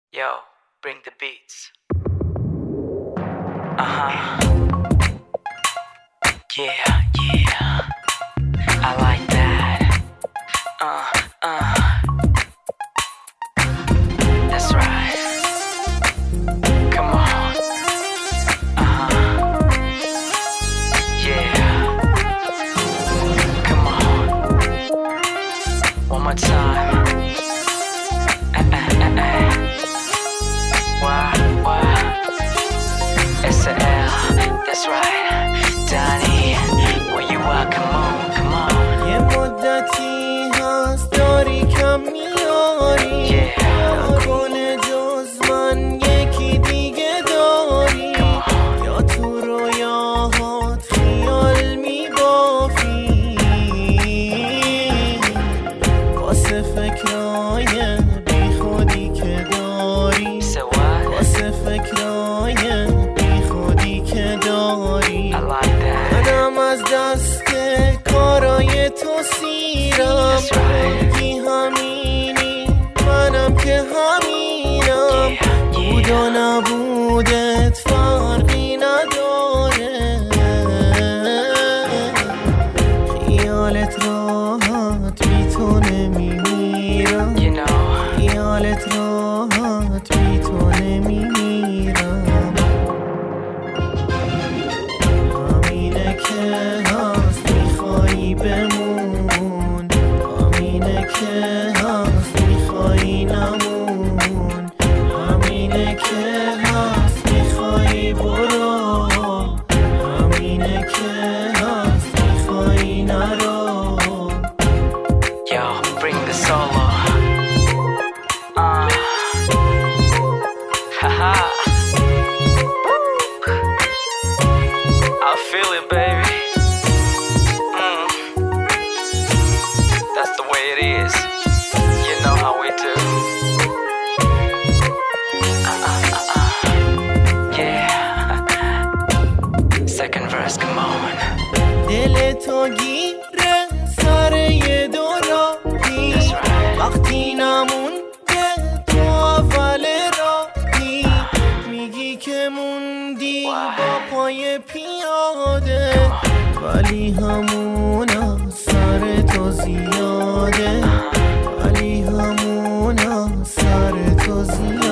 Yo, bring the beats. Uh-huh. Yeah, yeah. I like that. That's right. Come on. Uh-huh. Yeah. Come on. One more time. SL, that's right. Donnie, where you are, come on, come on. یه مدتی هست داری کم میاری نکنه جز من یکی دیگه داری یا تو رویاهات خیال میبافی واسه فکرای بی خودی که داری واسه فکرای بی خودی که داری منم از دست کارای تو سیرم بگی همینی منم که همینم بود و نبودت فرقی نداره خیالت راحت بی تو نمیمیرم خیالت راحت بی تو نمیمیرم همینه که هست میخوایی بمون همینه که هست میخوایی نمون همینه که هست میخوایی برو همینه که هست میخوایی نرو Yo, bring the solo. Haha. I feel it, baby. That's the way it is. You know how we do. Yeah. Second verse, come on. دل تو گیره سر یه دوراهی وقتی نمونده تو اول راهی میگی که موندی با پای پیاده ولی همونا سر تو زیاده ولی همونا سر تو زیاده